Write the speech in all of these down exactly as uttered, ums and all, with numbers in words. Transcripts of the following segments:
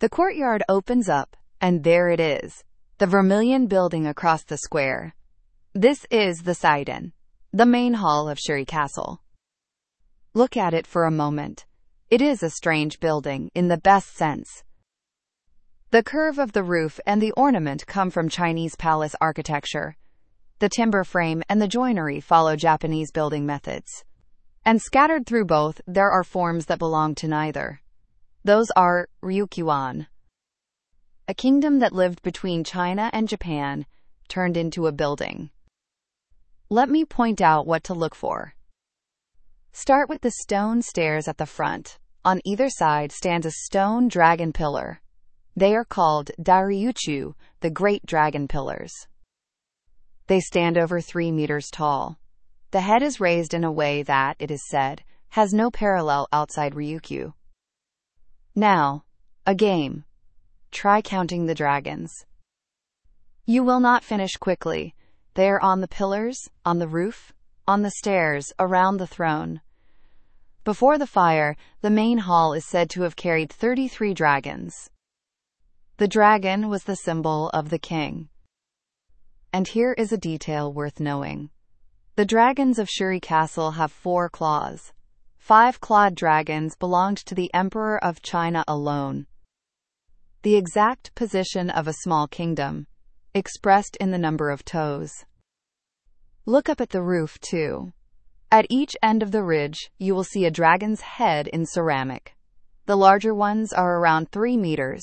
The courtyard opens up, and there it is, the vermilion building across the square. This is the Saiden, the main hall of Shuri Castle. Look at it for a moment. It is a strange building, in the best sense. The curve of the roof and the ornament come from Chinese palace architecture. The timber frame and the joinery follow Japanese building methods. And scattered through both, there are forms that belong to neither. Those are Ryukyuan, a kingdom that lived between China and Japan, turned into a building. Let me point out what to look for. Start with the stone stairs at the front. On either side stands a stone dragon pillar. They are called Daryuchu, the Great Dragon Pillars. They stand over three meters tall. The head is raised in a way that, it is said, has no parallel outside Ryukyu. Now, a game. Try counting the dragons. You will not finish quickly. They are on the pillars, on the roof, on the stairs, around the throne. Before the fire, the main hall is said to have carried thirty-three dragons. The dragon was the symbol of the king. And here is a detail worth knowing. The dragons of Shuri Castle have four claws. Five clawed dragons belonged to the Emperor of China alone. The exact position of a small kingdom, expressed in the number of toes. Look up at the roof, too. At each end of the ridge, you will see a dragon's head in ceramic. The larger ones are around three meters.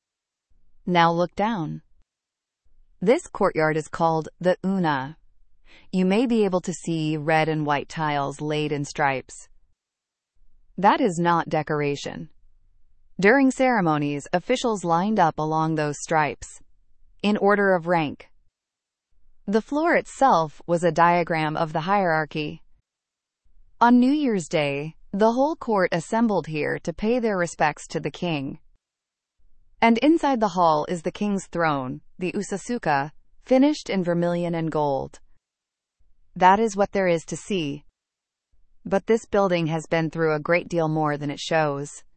Now look down. This courtyard is called the Una. You may be able to see red and white tiles laid in stripes. That is not decoration. During ceremonies, officials lined up along those stripes, in order of rank. The floor itself was a diagram of the hierarchy. On New Year's Day, the whole court assembled here to pay their respects to the king. And inside the hall is the king's throne, the Usasuka, finished in vermilion and gold. That is what there is to see. But this building has been through a great deal more than it shows.